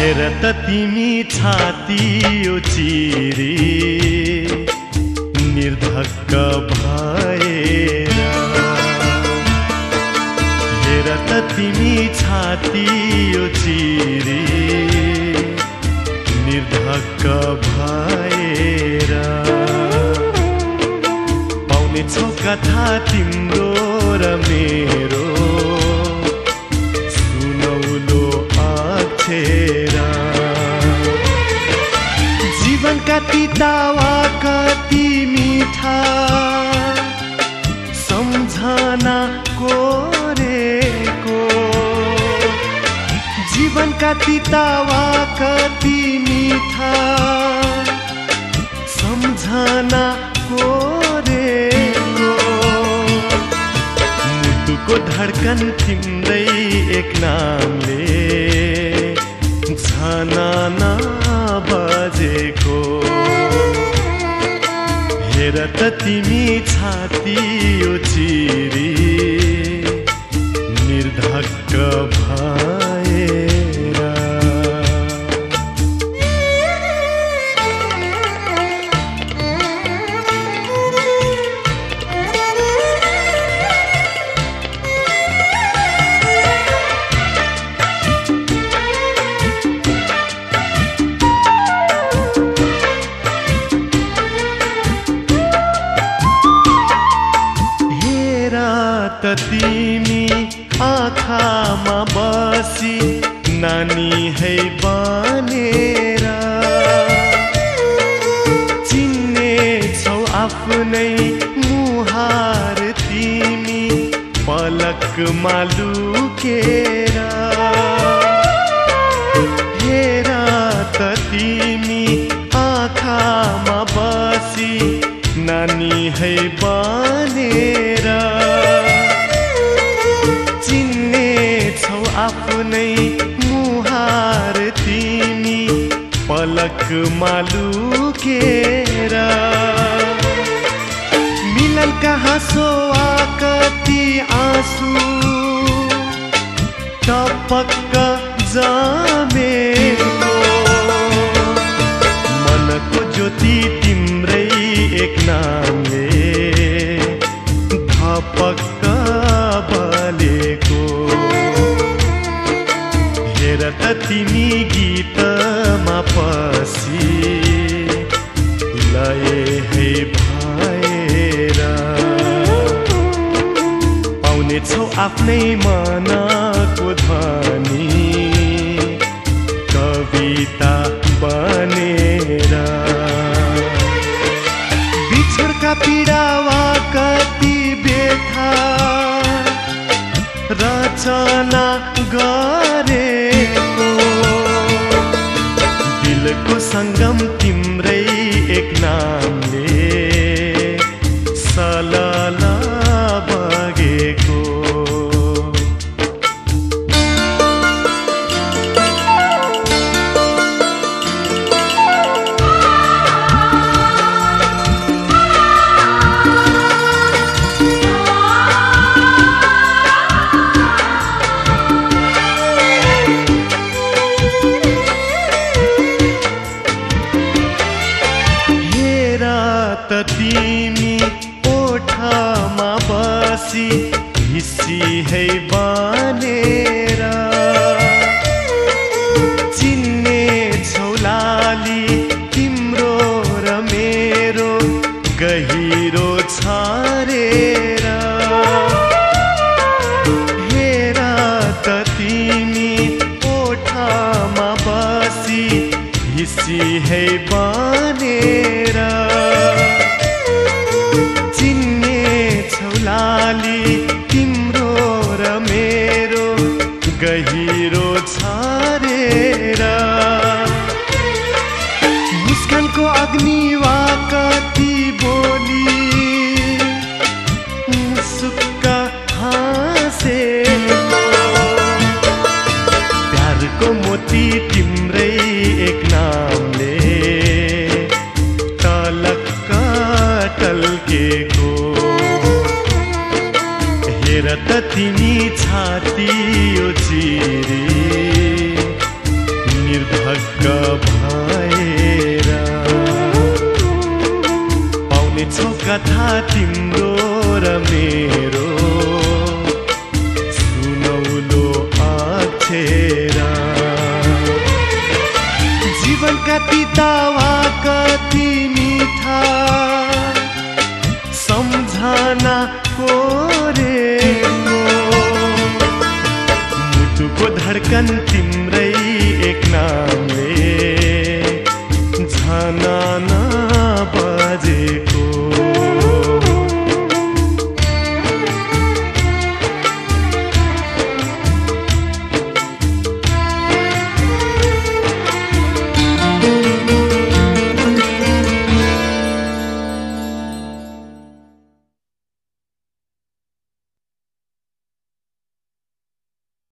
हेर त तिमी छाती यो चिरी निर्धक्क भएर हेर त तिमी छाती यो चिरी निर्धक्क भएर पाउने छौ कथा तिम्रो र मेरो सुनौलो अक्षर जीवनका तिता वा कति मिठा सम्झना कोरेको जीवनका तिता वा कति मिठा सम्झना कोरेको मुटुको धड्कन तिम्रै एक नामले झनना बजेको हेर त तिमी छाती यो चिरी निर्धक्क भएर त तिमी आँखामा बसी नानी है बनेर चिन्ने छौ आफ्नै मुहार तिमी पलकमा लुकेर हेर त तिमी आँखामा बसी नानी है बनेर आफ्नै मुहार तिमी पलकमा लुकेर मिलनका हाँसो वा कति आँसु टपक्क जमेको मनको ज्योति तिम्रै एक नामले धपक्क बलेको हेर त तिमी गीतमा पसी लय है भएर पाउने छौ आफ्नै मनको ध्वनि कविता बनेर बिछोडका पीडा वा कति बेथा रचना गरेको दिलको सङ्गम तिम्रै एक नामले सलला बगेको त तिमी ओठमा बसी हिस्सी है बनेर चिन्ने छौ लाली तिम्रो र मेरो गहिरो छरेर हेर त तिमी ओठमा बसी हिस्सी है बनेर लाली तिम्रो र मेरो गहिरो छरेर मुस्कानको अग्नि वा कति बोली मुसुक्क हाँसेको प्यारको मोती तिम्रै एक नामले तलक्क टल्केको हेर त तिमी छाती यो चिरी निर्धक्क कथा तिम्रो र मेरो सुनौलो अक्षरा जीवनका तितावा कति मिठा सम्झना कोरेको मुटुको धड्कन तिम्रै एक नाम